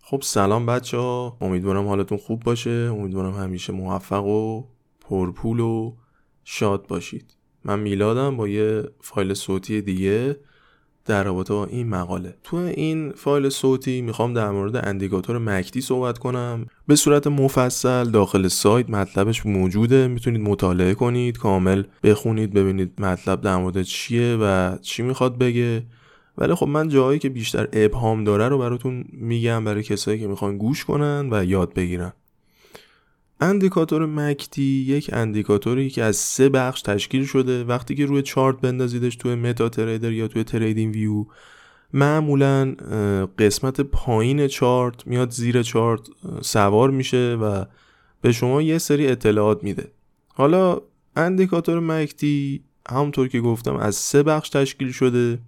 خب سلام بچه‌ها، امیدوارم حالتون خوب باشه. امیدوارم همیشه موفق و پرپول و شاد باشید. من میلادم با یه فایل صوتی دیگه در رابطه با این مقاله. تو این فایل صوتی میخوام در مورد اندیکاتور مکدی صحبت کنم. به صورت مفصل داخل سایت مطلبش موجوده، میتونید مطالعه کنید، کامل بخونید، ببینید مطلب در مورد چیه و چی میخواد بگه. ولی خب من جایی که بیشتر ابهام داره رو براتون میگم برای کسایی که میخوان گوش کنن و یاد بگیرن. اندیکاتور مکدی یک اندیکاتوری که از 3 بخش تشکیل شده. وقتی که روی چارت بندازیدش توی متا تریدر یا توی تریدینگ ویو، معمولا قسمت پایین چارت میاد زیر چارت سوار میشه و به شما یه سری اطلاعات میده. حالا اندیکاتور مکدی همونطور که گفتم از 3 بخش تشکیل شده.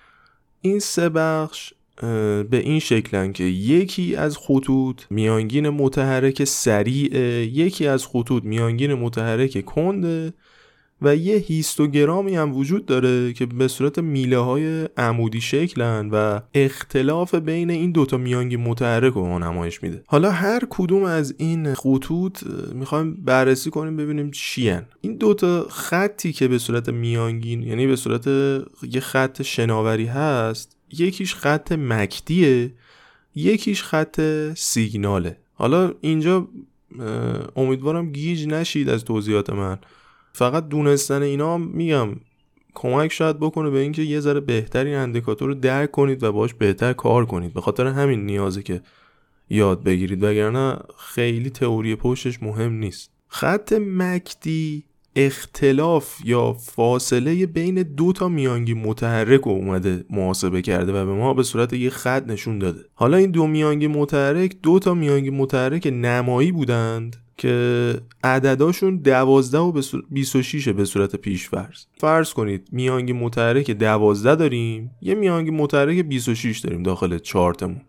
این 3 بخش به این شکلن که یکی از خطوط میانگین متحرک سریع، یکی از خطوط میانگین متحرک کنده و یه هیستوگرامی هم وجود داره که به صورت میله های عمودی شکلن و اختلاف بین این دوتا میانگین متحرک رو ما نمایش میده. حالا هر کدوم از این خطوط میخوایم بررسی کنیم ببینیم چی هن. این دوتا خطی که به صورت میانگین، یعنی به صورت یه خط شناوری هست، یکیش خط مکدیه، یکیش خط سیگناله. حالا اینجا امیدوارم گیج نشید از توضیحات من. فقط دونستن اینا میگم کمک شاید بکنه به اینکه یه ذره بهتر این اندیکاتور رو درک کنید و باهاش بهتر کار کنید. به خاطر همین نیازه که یاد بگیرید، وگرنه خیلی تئوری پشتش مهم نیست. خط مکدی اختلاف یا فاصله بین 2 تا میانگین متحرک رو اومده محاسبه کرده و به ما به صورت یه خط نشون داده. حالا این 2 میانگین متحرک 2 تا میانگین متحرک نمایی بودند که عدداشون 12 و 26 به صورت پیش‌فرض. فرض کنید میانگین متحرک 12 داریم، یه میانگین متحرک 26 داریم داخل چارتمون.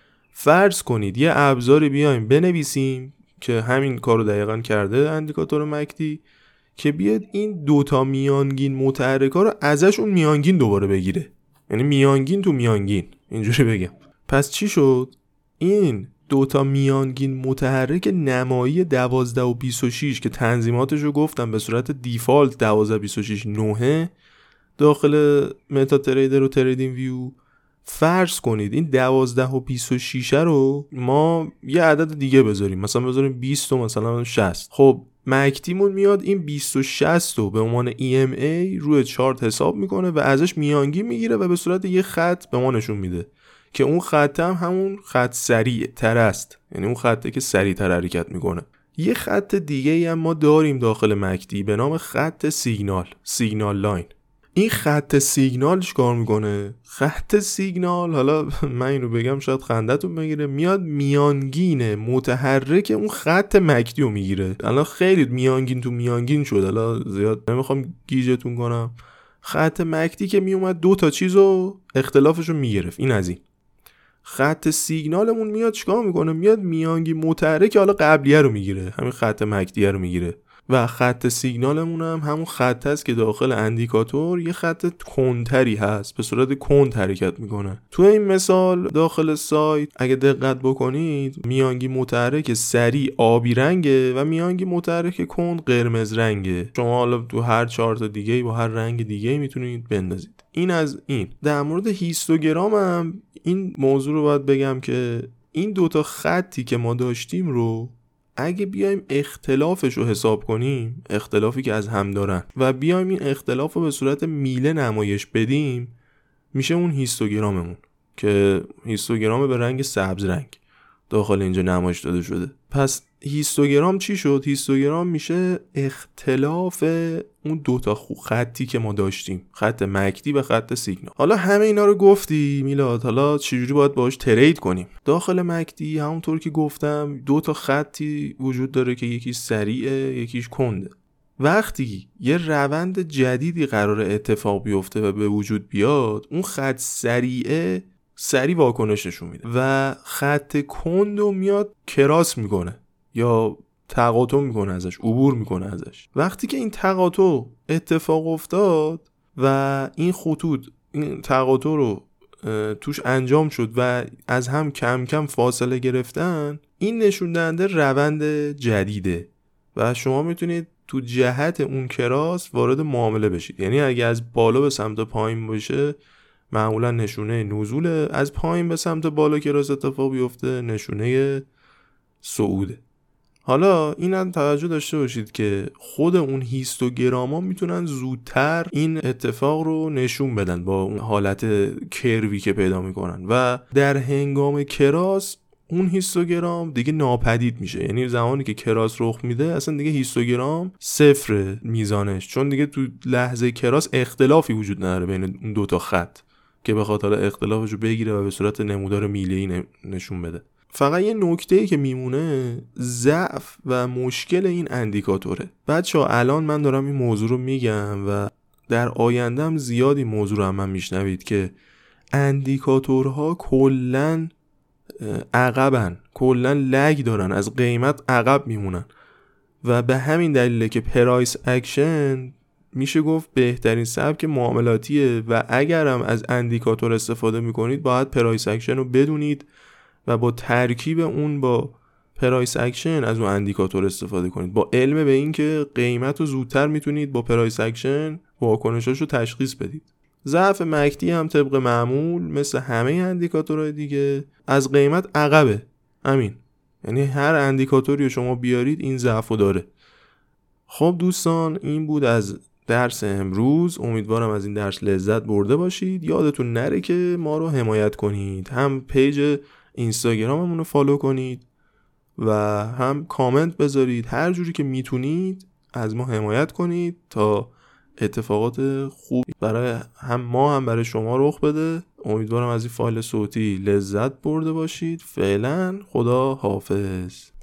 فرض کنید یه ابزاری بیایم بنویسیم که همین کارو دقیقاً کرده اندیکاتور مکدی، که بیاد این 2 تا میانگین متحرکا رو ازشون میانگین دوباره بگیره، یعنی میانگین تو میانگین، اینجوری بگم. پس چی شد؟ این 2 تا میانگین متحرک نمایی 12 و 26 که تنظیماتشو گفتم به صورت دیفالت 12 26 9 داخل متا تریدر و تریدینگ ویو، فرض کنید این 12 و 26 رو ما یه عدد دیگه بذاریم، مثلا بذاریم 20 و مثلا 60. خب مکدیمون میاد این 20 و 60 رو به عنوان EMA روی چارت حساب میکنه و ازش میانگین میگیره و به صورت یه خط به ما نشون میده که اون خط هم همون خط سریع تر است، یعنی اون خطه که سریع تر حرکت میکنه. یه خط دیگه هم ما داریم داخل مکدی به نام خط سیگنال لاین. این خط سیگنال چیکار میکنه؟ خط سیگنال، حالا من اینو بگم شاید خندتون بگیره، میاد میانگین متحرک اون خط مکدی رو میگیره. الان خیلی میانگین تو میانگین شد، حالا زیاد نمیخوام گیجتون کنم. خط مکدی که میومد 2 تا چیزو اختلافشو میگرفت، این از این. خط سیگنالمون میاد چیکار میکنه؟ میاد میانگین متحرک حالا قبلیه رو میگیره، همین خط مکدیه رو میگیره و خط سیگنالمون هم همون خط هست که داخل اندیکاتور یه خط کندتری هست، به صورت کند حرکت میکنه. تو این مثال داخل سایت اگه دقت بکنید میانگین متحرک سریع آبی رنگه و میانگین متحرک کند قرمز رنگه. شما حالا تو هر چارت دیگه‌ای با هر رنگ دیگه‌ای میتونید بندازید. این از این. در مورد هیستوگرام هم این موضوع رو باید بگم که این 2 تا خطی که ما داشتیم رو اگه بیایم اختلافش رو حساب کنیم، اختلافی که از هم دارن، و بیایم این اختلاف رو به صورت میله نمایش بدیم، میشه اون هیستوگراممون که هیستوگرام به رنگ سبز رنگ داخل اینجا نمایش داده شده. پس هیستوگرام چی شد؟ هیستوگرام میشه اختلاف اون 2 تا خطی که ما داشتیم، خط مکدی و خط سیگنال. حالا همه اینا رو گفتی میلاد، حالا چجوری باید باهاش ترید کنیم؟ داخل مکدی همونطور که گفتم 2 تا خطی وجود داره که یکیش سریعه یکیش کنده. وقتی یه روند جدیدی قراره اتفاق بیفته و به وجود بیاد، اون خط سریع واکنش نشون میده و خط کندو میاد کراس میکنه یا تقاطع میکنه ازش، عبور میکنه ازش. وقتی که این تقاطع اتفاق افتاد و این خطوط این تقاطع رو توش انجام شد و از هم کم کم فاصله گرفتن، این نشون دهنده روند جدیده و شما میتونید تو جهت اون کراس وارد معامله بشید. یعنی اگه از بالا به سمت پایین باشه معمولا نشونه نزوله، از پایین به سمت بالا کراس اتفاق بیفته نشونه صعوده. حالا این هم توجه داشته باشید که خود اون هیستوگراما میتونن زودتر این اتفاق رو نشون بدن با اون حالت کروی که پیدا میکنن و در هنگام کراس اون هیستوگرام دیگه ناپدید میشه. یعنی زمانی که کراس رخ میده اصلا دیگه هیستوگرام صفر میزانش، چون دیگه تو لحظه کراس اختلافی وجود نداره بین اون دوتا خط که بخاطر حالا اختلافشو بگیره و به صورت نمودار میله‌ای نشون بده. فقط یه نکته‌ای که میمونه ضعف و مشکل این اندیکاتوره. بچه‌ها الان من دارم این موضوع رو میگم و در آینده هم زیاد این موضوع رو هم من میشنوید که اندیکاتورها کلن عقبن، کلن لگ دارن، از قیمت عقب میمونن و به همین دلیله که پرایس اکشن میشه گفت بهترین سبک معاملاتیه و اگرم از اندیکاتور استفاده میکنید باید پرایس اکشن رو بدونید و با ترکیب اون با پرایس اکشن از اون اندیکاتور استفاده کنید، با علم به این که قیمت رو زودتر میتونید با پرایس اکشن واکنشاش رو تشخیص بدید. ضعف مکتی هم طبق معمول مثل همه اندیکاتورهای دیگه از قیمت عقبه. همین، یعنی هر اندیکاتوری شما بیارید این ضعفو داره. خب دوستان، این بود از درس امروز. امیدوارم از این درس لذت برده باشید. یادتون نره که ما رو حمایت کنید، هم پیج اینستاگراممون رو فالو کنید و هم کامنت بذارید. هر جوری که میتونید از ما حمایت کنید تا اتفاقات خوب برای هم ما هم برای شما رخ بده. امیدوارم از این فایل صوتی لذت برده باشید. فعلا خدا حافظ.